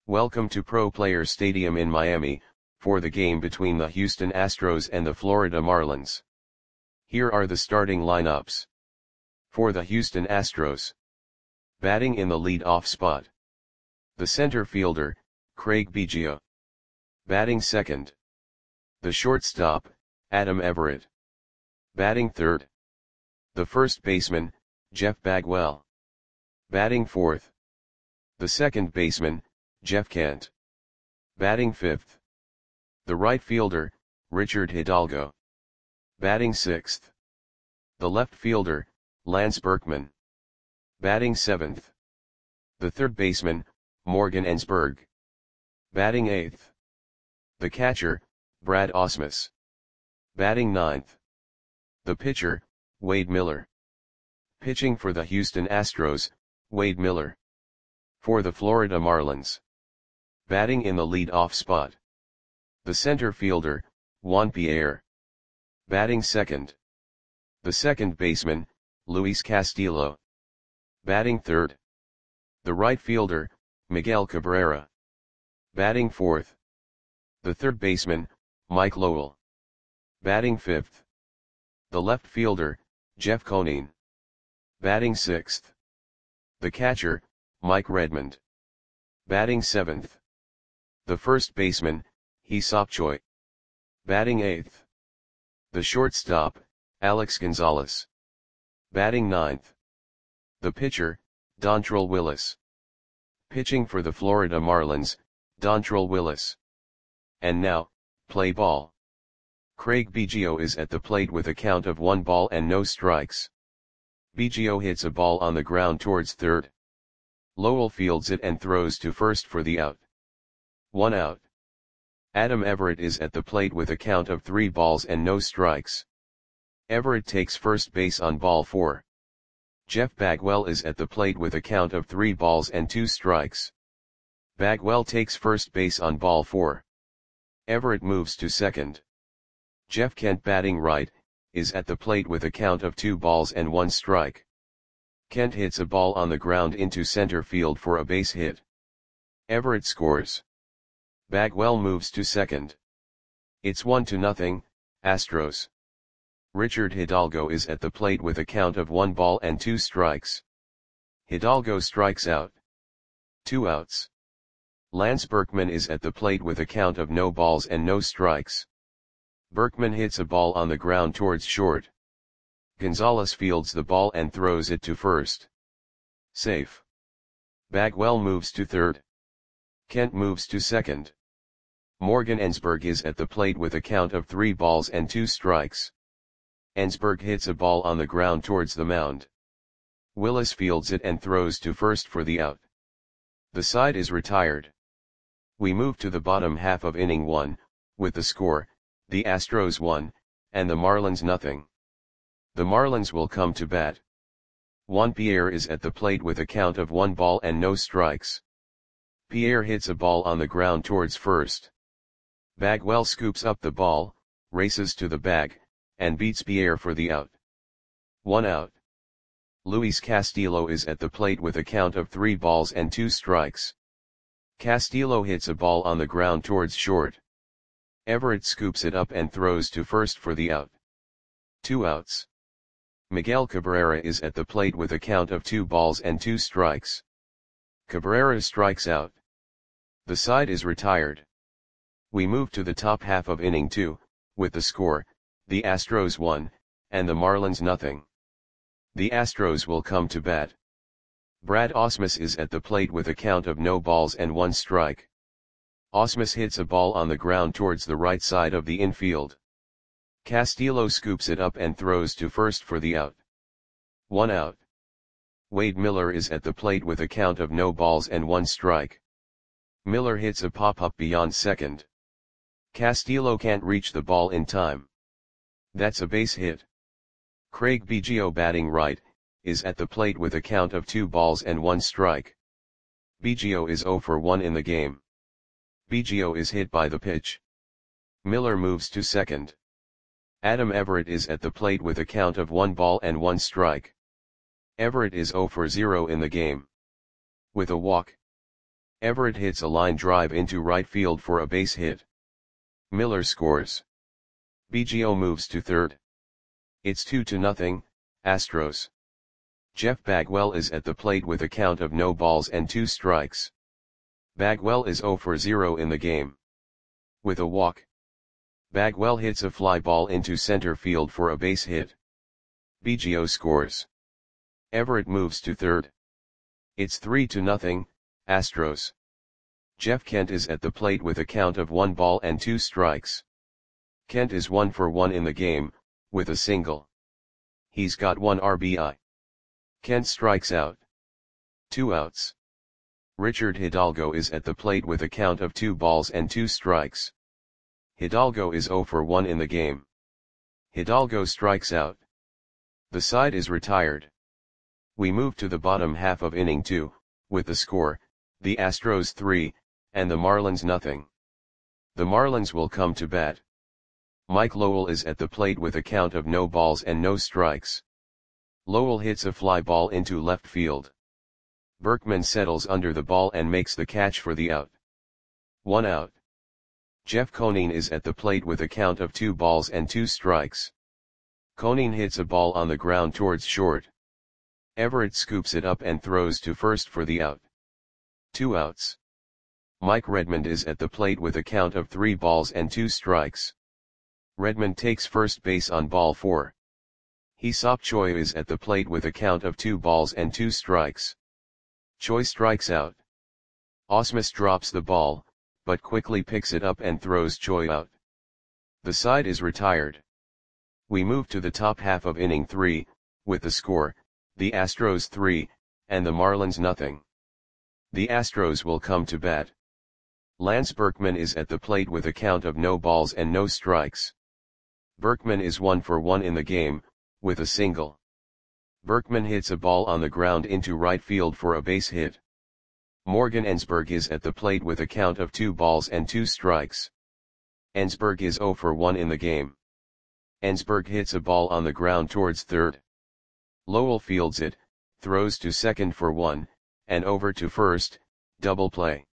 Welcome to Pro Players Stadium in Miami, for the game between the Houston Astros and the Florida Marlins. Here are the starting lineups. For the Houston Astros. Batting in the lead-off spot. The center fielder, Craig Biggio. Batting second. The shortstop, Adam Everett. Batting third. The first baseman, Jeff Bagwell. Batting fourth. The second baseman, Jeff Kent. Batting fifth. The right fielder, Richard Hidalgo. Batting sixth. The left fielder, Lance Berkman. Batting seventh. The third baseman, Morgan Ensberg. Batting eighth. The catcher, Brad Ausmus. Batting ninth. The pitcher, Wade Miller. Pitching for the Houston Astros, Wade Miller. For the Florida Marlins. Batting in the lead-off spot. The center fielder, Juan Pierre. Batting second. The second baseman, Luis Castillo. Batting third. The right fielder, Miguel Cabrera. Batting fourth. The third baseman, Mike Lowell. Batting fifth. The left fielder, Jeff Conine. Batting sixth. The catcher, Mike Redmond. Batting seventh. The first baseman, Hee-Seop Choi. Batting eighth. The shortstop, Alex Gonzalez. Batting ninth. The pitcher, Dontrelle Willis. Pitching for the Florida Marlins, Dontrelle Willis. And now, play ball. Craig Biggio is at the plate with a count of 1 ball and no strikes. Biggio hits a ball on the ground towards third. Lowell fields it and throws to first for the out. 1 out. Adam Everett is at the plate with a count of 3 balls and no strikes. Everett takes first base on ball 4. Jeff Bagwell is at the plate with a count of 3 balls and 2 strikes. Bagwell takes first base on ball 4. Everett moves to second. Jeff Kent, batting right, is at the plate with a count of 2 balls and 1 strike. Kent hits a ball on the ground into center field for a base hit. Everett scores. Bagwell moves to second. It's 1-0, Astros. Richard Hidalgo is at the plate with a count of 1 ball and 2 strikes. Hidalgo strikes out. 2 outs. Lance Berkman is at the plate with a count of no balls and no strikes. Berkman hits a ball on the ground towards short. Gonzalez fields the ball and throws it to first. Safe. Bagwell moves to third. Kent moves to second. Morgan Ensberg is at the plate with a count of 3 balls and 2 strikes. Ensberg hits a ball on the ground towards the mound. Willis fields it and throws to first for the out. The side is retired. We move to the bottom half of inning 1, with the score, the Astros 1, and the Marlins 0. The Marlins will come to bat. Juan Pierre is at the plate with a count of 1 ball and no strikes. Pierre hits a ball on the ground towards first. Bagwell scoops up the ball, races to the bag, and beats Pierre for the out. 1 out. Luis Castillo is at the plate with a count of 3 balls and 2 strikes. Castillo hits a ball on the ground towards short. Everett scoops it up and throws to first for the out. 2 outs. Miguel Cabrera is at the plate with a count of 2 balls and 2 strikes. Cabrera strikes out. The side is retired. We move to the top half of inning 2, with the score, the Astros 1, and the Marlins 0. The Astros will come to bat. Brad Ausmus is at the plate with a count of no balls and 1 strike. Ausmus hits a ball on the ground towards the right side of the infield. Castillo scoops it up and throws to first for the out. 1 out. Wade Miller is at the plate with a count of no balls and 1 strike. Miller hits a pop-up beyond second. Castillo can't reach the ball in time. That's a base hit. Craig Biggio, batting right, is at the plate with a count of 2 balls and 1 strike. Biggio is 0 for 1 in the game. Biggio is hit by the pitch. Miller moves to second. Adam Everett is at the plate with a count of 1 ball and 1 strike. Everett is 0 for 0 in the game. With a walk. Everett hits a line drive into right field for a base hit. Miller scores. Biggio moves to third. It's 2-0, Astros. Jeff Bagwell is at the plate with a count of no balls and 2 strikes. Bagwell is 0 for 0 in the game. With a walk, Bagwell hits a fly ball into center field for a base hit. Biggio scores. Everett moves to third. It's 3-0, Astros. Jeff Kent is at the plate with a count of 1 ball and 2 strikes. Kent is 1 for 1 in the game, with a single. He's got 1 RBI. Kent strikes out. 2 outs. Richard Hidalgo is at the plate with a count of 2 balls and 2 strikes. Hidalgo is 0 for 1 in the game. Hidalgo strikes out. The side is retired. We move to the bottom half of inning 2, with the score, the Astros 3, and the Marlins 0. The Marlins will come to bat. Mike Lowell is at the plate with a count of no balls and no strikes. Lowell hits a fly ball into left field. Berkman settles under the ball and makes the catch for the out. 1 out. Jeff Conine is at the plate with a count of 2 balls and 2 strikes. Conine hits a ball on the ground towards short. Everett scoops it up and throws to first for the out. 2 outs. Mike Redmond is at the plate with a count of 3 balls and 2 strikes. Redmond takes first base on ball 4. Hee-Seop Choi is at the plate with a count of 2 balls and 2 strikes. Choi strikes out. Ausmus drops the ball, but quickly picks it up and throws Choi out. The side is retired. We move to the top half of inning 3, with the score, the Astros 3, and the Marlins 0. The Astros will come to bat. Lance Berkman is at the plate with a count of no balls and no strikes. Berkman is 1 for 1 in the game, with a single. Berkman hits a ball on the ground into right field for a base hit. Morgan Ensberg is at the plate with a count of 2 balls and 2 strikes. Ensberg is 0 for 1 in the game. Ensberg hits a ball on the ground towards third. Lowell fields it, throws to second for 1, and over to first, double play.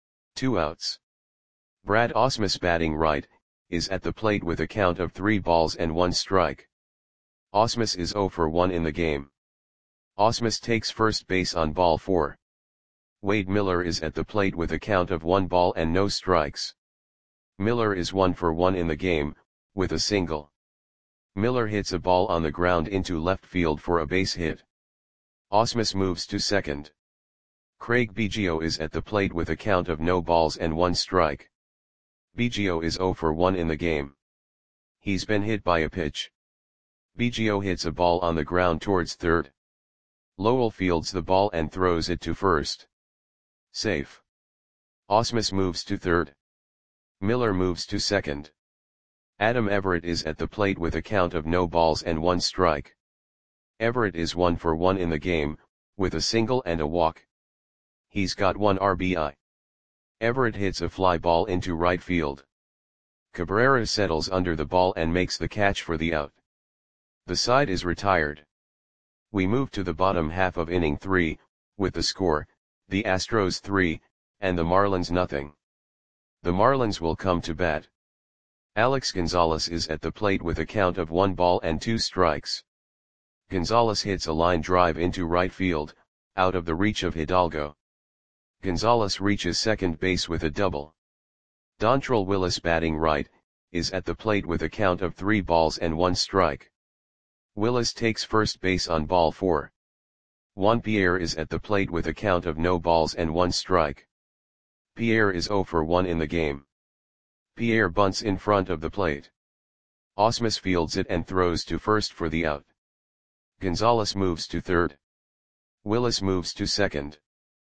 2 outs. Brad Ausmus, batting right, is at the plate with a count of 3 balls and 1 strike. Ausmus is 0 for 1 in the game. Ausmus takes first base on ball 4. Wade Miller is at the plate with a count of 1 ball and no strikes. Miller is 1 for 1 in the game, with a single. Miller hits a ball on the ground into left field for a base hit. Ausmus moves to second. Craig Biggio is at the plate with a count of no balls and 1 strike. Biggio is 0 for 1 in the game. He's been hit by a pitch. Biggio hits a ball on the ground towards third. Lowell fields the ball and throws it to first. Safe. Ausmus moves to third. Miller moves to second. Adam Everett is at the plate with a count of no balls and 1 strike. Everett is 1 for 1 in the game, with a single and a walk. He's got 1 RBI. Everett hits a fly ball into right field. Cabrera settles under the ball and makes the catch for the out. The side is retired. We move to the bottom half of inning 3, with the score, the Astros 3, and the Marlins 0. The Marlins will come to bat. Alex Gonzalez is at the plate with a count of 1 ball and 2 strikes. Gonzalez hits a line drive into right field, out of the reach of Hidalgo. Gonzalez reaches second base with a double. Dontrelle Willis, batting right, is at the plate with a count of 3 balls and 1 strike. Willis takes first base on ball 4. Juan Pierre is at the plate with a count of no balls and 1 strike. Pierre is 0 for 1 in the game. Pierre bunts in front of the plate. Ausmus fields it and throws to first for the out. Gonzalez moves to third. Willis moves to second.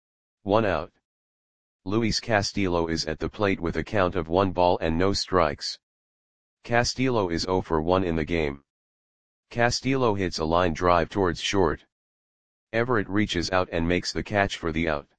1 out. Luis Castillo is at the plate with a count of 1 ball and no strikes. Castillo is 0 for 1 in the game. Castillo hits a line drive towards short. Everett reaches out and makes the catch for the out.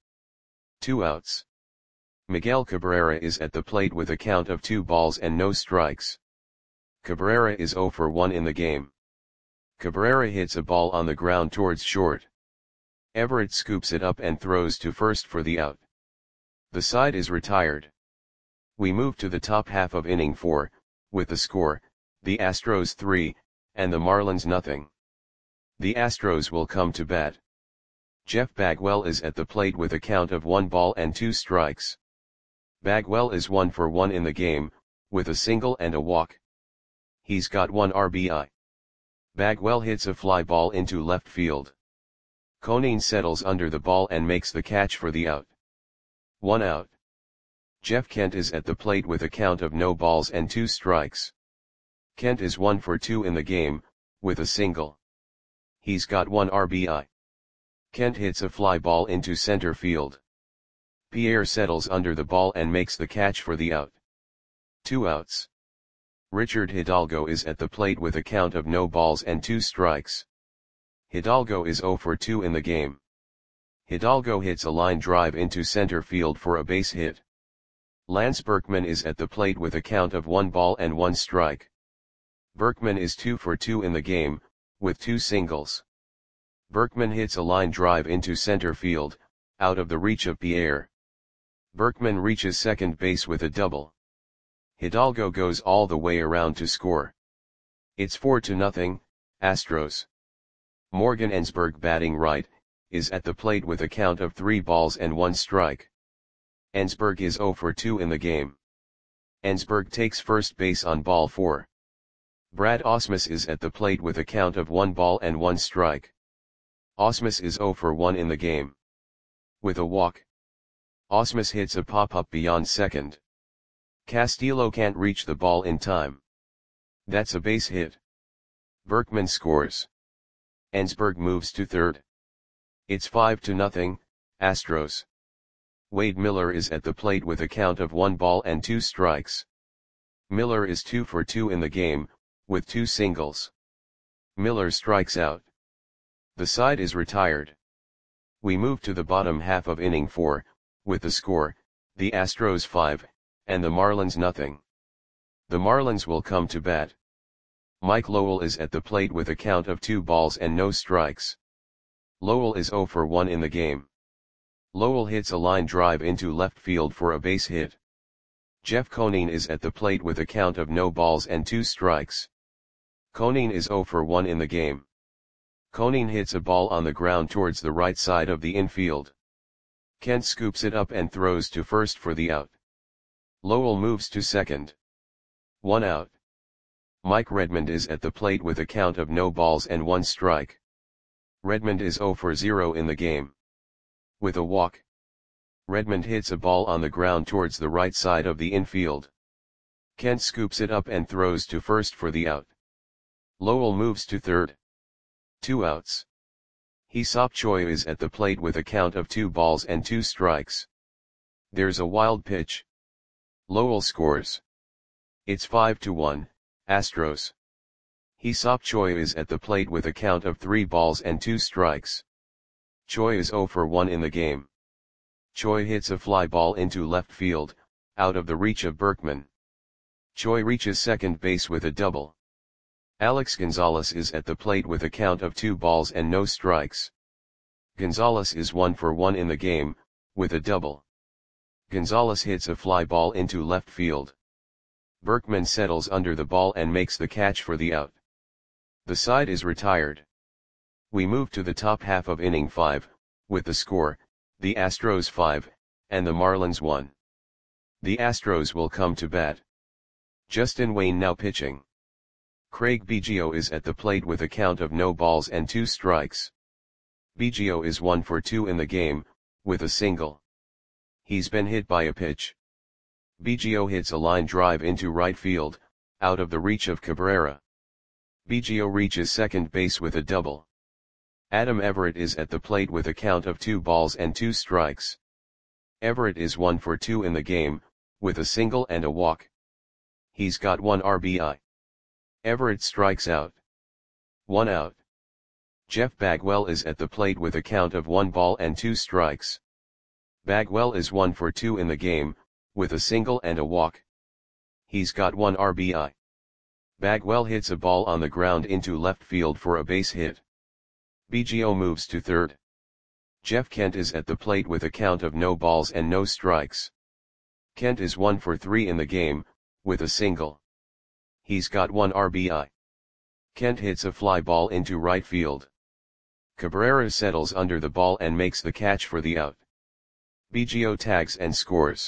2 outs. Miguel Cabrera is at the plate with a count of 2 balls and no strikes. Cabrera is 0 for 1 in the game. Cabrera hits a ball on the ground towards short. Everett scoops it up and throws to first for the out. The side is retired. We move to the top half of inning 4, with the score, the Astros 3, and the Marlins nothing. The Astros will come to bat. Jeff Bagwell is at the plate with a count of 1 ball and 2 strikes. Bagwell is 1 for 1 in the game, with a single and a walk. He's got 1 RBI. Bagwell hits a fly ball into left field. Conine settles under the ball and makes the catch for the out. 1 out. Jeff Kent is at the plate with a count of no balls and 2 strikes. Kent is 1 for 2 in the game, with a single. He's got 1 RBI. Kent hits a fly ball into center field. Pierre settles under the ball and makes the catch for the out. 2 outs. Richard Hidalgo is at the plate with a count of no balls and 2 strikes. Hidalgo is 0 for 2 in the game. Hidalgo hits a line drive into center field for a base hit. Lance Berkman is at the plate with a count of 1 ball and 1 strike. Berkman is 2 for 2 in the game, with 2 singles. Berkman hits a line drive into center field, out of the reach of Pierre. Berkman reaches second base with a double. Hidalgo goes all the way around to score. It's 4-0, Astros. Morgan Ensberg, batting right, is at the plate with a count of 3 balls and 1 strike. Ensberg is 0 for 2 in the game. Ensberg takes first base on ball 4. Brad Ausmus is at the plate with a count of 1 ball and 1 strike. Ausmus is 0 for 1 in the game. With a walk. Ausmus hits a pop-up beyond second. Castillo can't reach the ball in time. That's a base hit. Berkman scores. Ensberg moves to third. It's 5-0, Astros. Wade Miller is at the plate with a count of 1 ball and 2 strikes. Miller is 2 for 2 in the game, with 2 singles. Miller strikes out. The side is retired. We move to the bottom half of inning 4, with the score, the Astros 5, and the Marlins nothing. The Marlins will come to bat. Mike Lowell is at the plate with a count of 2 balls and no strikes. Lowell is 0 for 1 in the game. Lowell hits a line drive into left field for a base hit. Jeff Conine is at the plate with a count of no balls and 2 strikes. Conine is 0 for 1 in the game. Conine hits a ball on the ground towards the right side of the infield. Kent scoops it up and throws to first for the out. Lowell moves to second. 1 out. Mike Redmond is at the plate with a count of no balls and 1 strike. Redmond is 0 for 0 in the game. With a walk. Redmond hits a ball on the ground towards the right side of the infield. Kent scoops it up and throws to first for the out. Lowell moves to third. 2 outs. Hee-Seop Choi is at the plate with a count of 2 balls and 2 strikes. There's a wild pitch. Lowell scores. It's 5-1, Astros. Hee-Seop Choi is at the plate with a count of 3 balls and 2 strikes. Choi is 0 for 1 in the game. Choi hits a fly ball into left field, out of the reach of Berkman. Choi reaches second base with a double. Alex Gonzalez is at the plate with a count of 2 balls and no strikes. Gonzalez is 1 for 1 in the game, with a double. Gonzalez hits a fly ball into left field. Berkman settles under the ball and makes the catch for the out. The side is retired. We move to the top half of inning 5, with the score, the Astros 5, and the Marlins 1. The Astros will come to bat. Justin Wayne now pitching. Craig Biggio is at the plate with a count of no balls and 2 strikes. Biggio is 1 for 2 in the game, with a single. He's been hit by a pitch. Biggio hits a line drive into right field, out of the reach of Cabrera. Biggio reaches second base with a double. Adam Everett is at the plate with a count of 2 balls and 2 strikes. Everett is 1 for 2 in the game, with a single and a walk. He's got 1 RBI. Everett strikes out. 1 out. Jeff Bagwell is at the plate with a count of 1 ball and 2 strikes. Bagwell is 1 for 2 in the game, with a single and a walk. He's got 1 RBI. Bagwell hits a ball on the ground into left field for a base hit. Biggio moves to third. Jeff Kent is at the plate with a count of no balls and no strikes. Kent is 1 for 3 in the game, with a single. He's got 1 RBI. Kent hits a fly ball into right field. Cabrera settles under the ball and makes the catch for the out. Biggio tags and scores.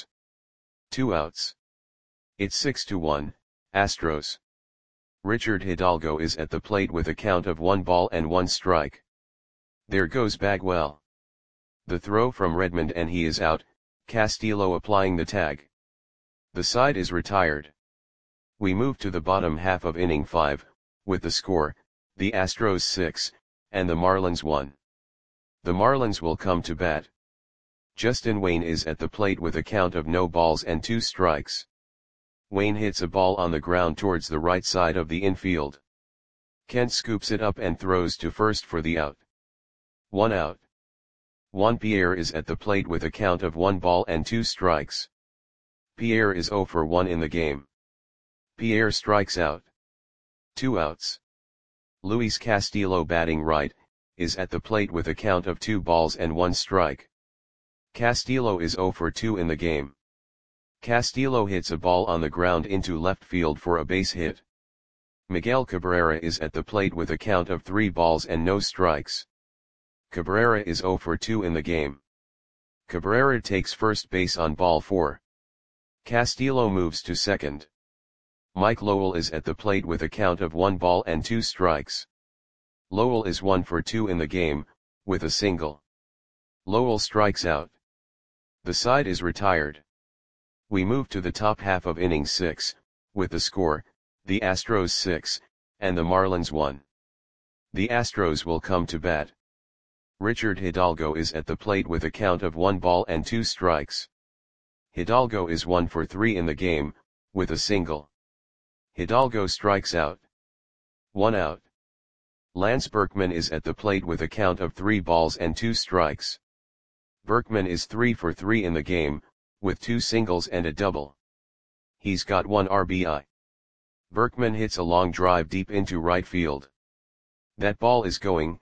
2 outs. It's 6-1, Astros. Richard Hidalgo is at the plate with a count of 1 ball and 1 strike. There goes Bagwell. The throw from Redmond and he is out, Castillo applying the tag. The side is retired. We move to the bottom half of inning 5, with the score, the Astros 6, and the Marlins 1. The Marlins will come to bat. Justin Wayne is at the plate with a count of no balls and 2 strikes. Wayne hits a ball on the ground towards the right side of the infield. Kent scoops it up and throws to first for the out. 1 out. Juan Pierre is at the plate with a count of 1 ball and 2 strikes. Pierre is 0 for 1 in the game. Pierre strikes out. 2 outs. Luis Castillo batting right, is at the plate with a count of 2 balls and 1 strike. Castillo is 0 for 2 in the game. Castillo hits a ball on the ground into left field for a base hit. Miguel Cabrera is at the plate with a count of 3 balls and no strikes. Cabrera is 0 for 2 in the game. Cabrera takes first base on ball 4. Castillo moves to second. Mike Lowell is at the plate with a count of 1 ball and 2 strikes. Lowell is 1 for 2 in the game, with a single. Lowell strikes out. The side is retired. We move to the top half of inning 6, with the score, the Astros 6, and the Marlins 1. The Astros will come to bat. Richard Hidalgo is at the plate with a count of 1 ball and 2 strikes. Hidalgo is 1 for 3 in the game, with a single. Hidalgo strikes out. 1 out. Lance Berkman is at the plate with a count of 3 balls and 2 strikes. Berkman is 3 for 3 in the game, with 2 singles and a double. He's got 1 RBI. Berkman hits a long drive deep into right field. That ball is going,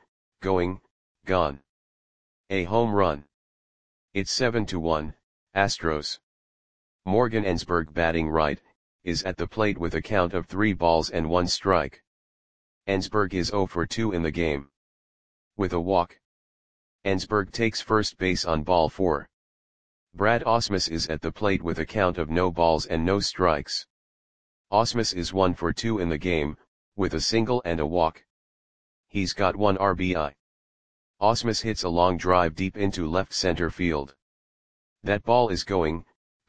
gone. A home run. It's 7-1, Astros. Morgan Ensberg batting right, is at the plate with a count of 3 balls and 1 strike. Ensberg is 0 for 2 in the game. With a walk. Ensberg takes first base on ball 4. Brad Ausmus is at the plate with a count of no balls and no strikes. Ausmus is 1 for 2 in the game, with a single and a walk. He's got 1 RBI. Ausmus hits a long drive deep into left center field. That ball is going,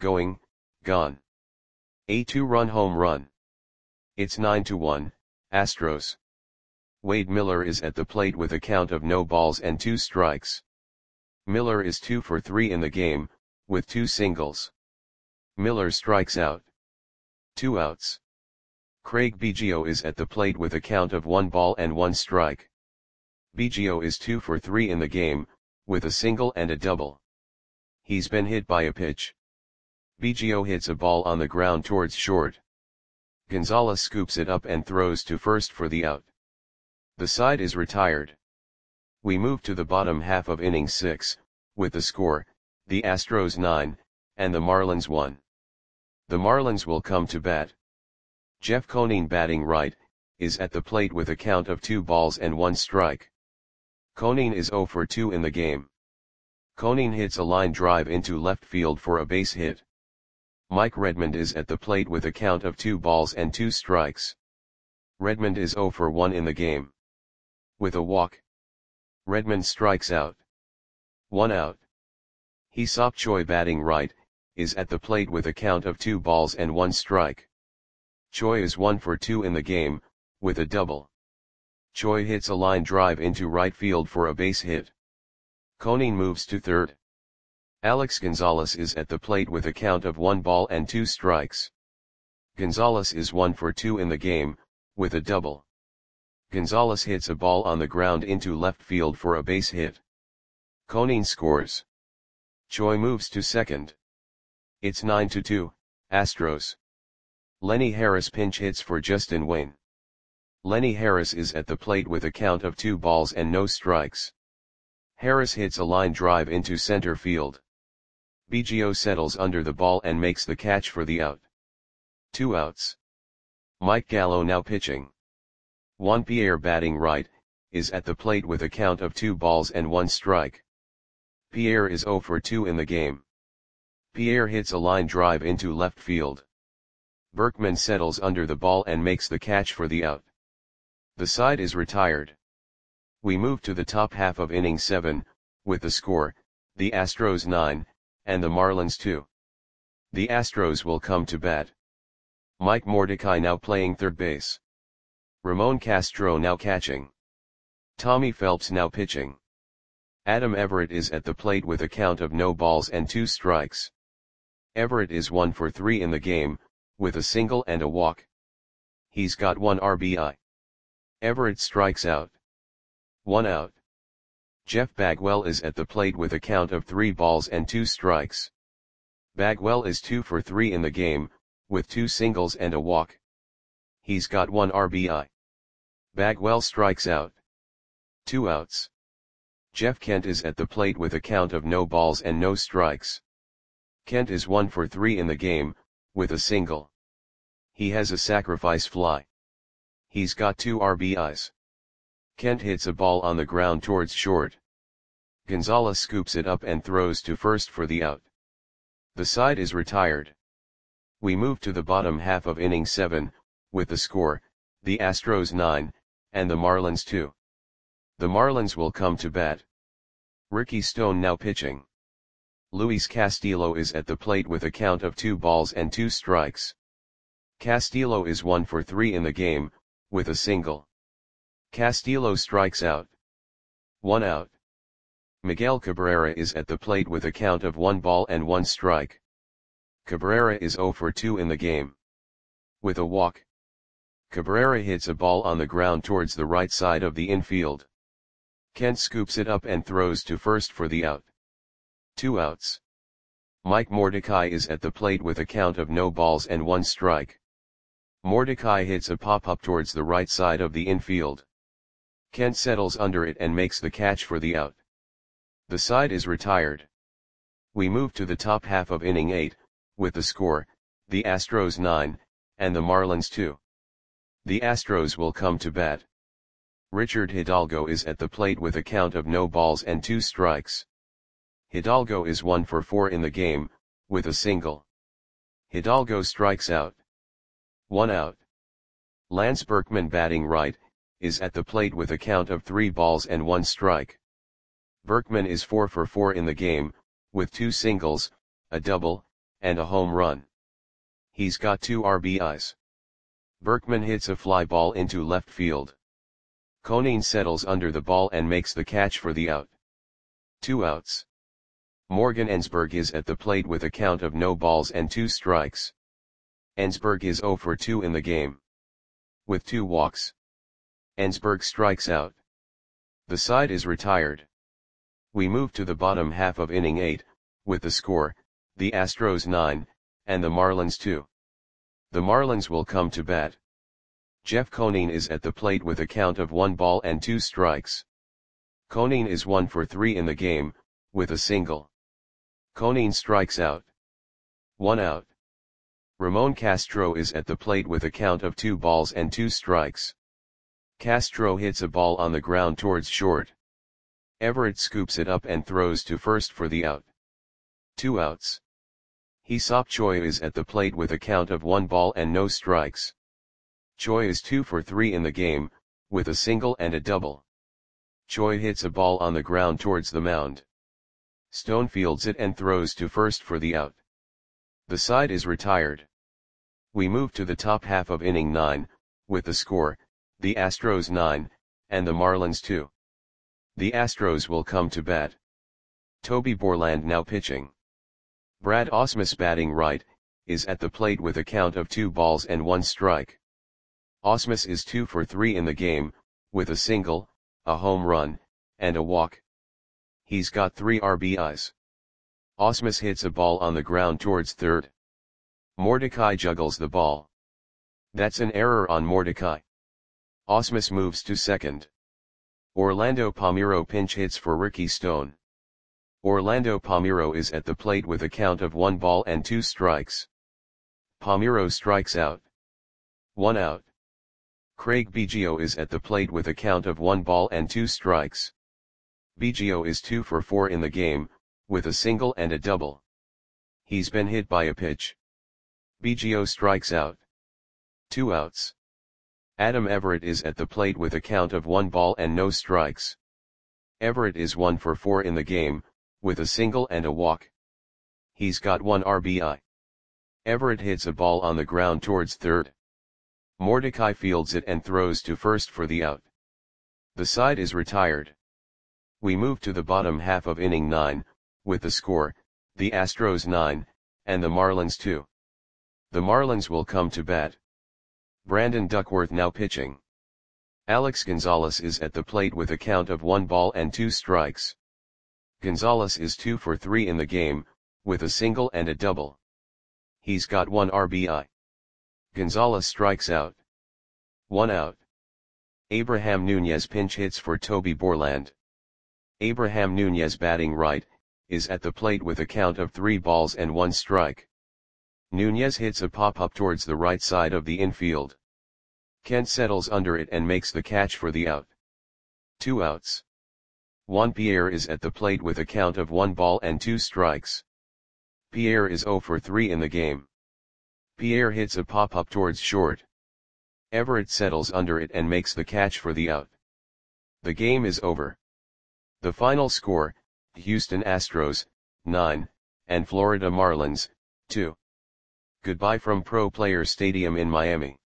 gone. A 2-run home run. It's 9-1, Astros. Wade Miller is at the plate with a count of no balls and 2 strikes. Miller is 2 for 3 in the game, with 2 singles. Miller strikes out. 2 outs. Craig Biggio is at the plate with a count of 1 ball and 1 strike. Biggio is 2 for 3 in the game, with a single and a double. He's been hit by a pitch. Biggio hits a ball on the ground towards short. Gonzalez scoops it up and throws to first for the out. The side is retired. We move to the bottom half of inning 6, with the score, the Astros 9, and the Marlins 1. The Marlins will come to bat. Jeff Conine batting right, is at the plate with a count of 2 balls and 1 strike. Conine is 0 for 2 in the game. Conine hits a line drive into left field for a base hit. Mike Redmond is at the plate with a count of 2 balls and 2 strikes. Redmond is 0 for 1 in the game. With a walk. Redmond strikes out. 1 out. Hee-Seop Choi batting right, is at the plate with a count of 2 balls and 1 strike. Choi is 1 for 2 in the game, with a double. Choi hits a line drive into right field for a base hit. Conine moves to third. Alex Gonzalez is at the plate with a count of 1 ball and 2 strikes. Gonzalez is 1 for 2 in the game, with a double. Gonzalez hits a ball on the ground into left field for a base hit. Conine scores. Choi moves to second. It's 9-2, Astros. Lenny Harris pinch hits for Justin Wayne. Lenny Harris is at the plate with a count of 2 balls and no strikes. Harris hits a line drive into center field. Biggio settles under the ball and makes the catch for the out. 2 outs. Mike Gallo now pitching. Juan Pierre batting right, is at the plate with a count of 2 balls and 1 strike. Pierre is 0 for 2 in the game. Pierre hits a line drive into left field. Berkman settles under the ball and makes the catch for the out. The side is retired. We move to the top half of inning 7, with the score, the Astros 9, and the Marlins 2. The Astros will come to bat. Mike Mordecai now playing third base. Ramon Castro now catching. Tommy Phelps now pitching. Adam Everett is at the plate with a count of no balls and 2 strikes. Everett is 1 for 3 in the game, with a single and a walk. He's got 1 RBI. Everett strikes out. 1 out. Jeff Bagwell is at the plate with a count of 3 balls and 2 strikes. Bagwell is 2 for 3 in the game, with 2 singles and a walk. He's got 1 RBI. Bagwell strikes out. 2 outs. Jeff Kent is at the plate with a count of no balls and no strikes. Kent is 1 for 3 in the game, with a single. He has a sacrifice fly. He's got 2 RBIs. Kent hits a ball on the ground towards short. Gonzalez scoops it up and throws to first for the out. The side is retired. We move to the bottom half of inning 7, with the score, the Astros 9, and the Marlins 2. The Marlins will come to bat. Ricky Stone now pitching. Luis Castillo is at the plate with a count of 2 balls and 2 strikes. Castillo is 1 for 3 in the game, with a single. Castillo strikes out. 1 out. Miguel Cabrera is at the plate with a count of 1 ball and 1 strike. Cabrera is 0 for 2 in the game. With a walk. Cabrera hits a ball on the ground towards the right side of the infield. Kent scoops it up and throws to first for the out. 2 outs. Mike Mordecai is at the plate with a count of no balls and 1 strike. Mordecai hits a pop-up towards the right side of the infield. Kent settles under it and makes the catch for the out. The side is retired. We move to the top half of inning 8, with the score, the Astros 9, and the Marlins 2. The Astros will come to bat. Richard Hidalgo is at the plate with a count of no balls and 2 strikes. Hidalgo is 1 for 4 in the game, with a single. Hidalgo strikes out. 1 out. Lance Berkman batting right, is at the plate with a count of 3 balls and 1 strike. Berkman is 4 for 4 in the game, with 2 singles, a double, and a home run. He's got 2 RBIs. Berkman hits a fly ball into left field. Conine settles under the ball and makes the catch for the out. 2 outs. Morgan Ensberg is at the plate with a count of no balls and 2 strikes. Ensberg is 0 for 2 in the game. With 2 walks. Ensberg strikes out. The side is retired. We move to the bottom half of inning 8, with the score, the Astros 9, and the Marlins 2. The Marlins will come to bat. Jeff Conine is at the plate with a count of 1 ball and 2 strikes. Conine is 1 for 3 in the game, with a single. Conine strikes out. 1 out. Ramon Castro is at the plate with a count of 2 balls and 2 strikes. Castro hits a ball on the ground towards short. Everett scoops it up and throws to first for the out. 2 outs. Hee-Seop Choi is at the plate with a count of 1 ball and no strikes. Choi is 2 for 3 in the game, with a single and a double. Choi hits a ball on the ground towards the mound. Stone fields it and throws to first for the out. The side is retired. We move to the top half of inning 9, with the score, the Astros 9, and the Marlins 2. The Astros will come to bat. Toby Borland now pitching. Brad Ausmus batting right, is at the plate with a count of 2 balls and 1 strike. Ausmus is 2 for 3 in the game, with a single, a home run, and a walk. He's got 3 RBIs. Ausmus hits a ball on the ground towards third. Mordecai juggles the ball. That's an error on Mordecai. Ausmus moves to second. Orlando Palmeiro pinch hits for Ricky Stone. Orlando Palmeiro is at the plate with a count of 1 ball and 2 strikes. Palmeiro strikes out. 1 out. Craig Biggio is at the plate with a count of 1 ball and 2 strikes. Biggio is 2 for 4 in the game, with a single and a double. He's been hit by a pitch. Biggio strikes out. 2 outs. Adam Everett is at the plate with a count of 1 ball and no strikes. Everett is 1 for 4 in the game, with a single and a walk. He's got 1 RBI. Everett hits a ball on the ground towards third. Mordecai fields it and throws to first for the out. The side is retired. We move to the bottom half of inning 9, with the score, the Astros 9, and the Marlins 2. The Marlins will come to bat. Brandon Duckworth now pitching. Alex Gonzalez is at the plate with a count of 1 ball and 2 strikes. Gonzalez is 2 for 3 in the game, with a single and a double. He's got 1 RBI. Gonzalez strikes out. 1 out. Abraham Nunez pinch hits for Toby Borland. Abraham Nunez batting right, is at the plate with a count of 3 balls and 1 strike. Nunez hits a pop-up towards the right side of the infield. Kent settles under it and makes the catch for the out. 2 outs. Juan Pierre is at the plate with a count of 1 ball and 2 strikes. Pierre is 0 for 3 in the game. Pierre hits a pop-up towards short. Everett settles under it and makes the catch for the out. The game is over. The final score, Houston Astros, 9, and Florida Marlins, 2. Goodbye from Pro Players Stadium in Miami.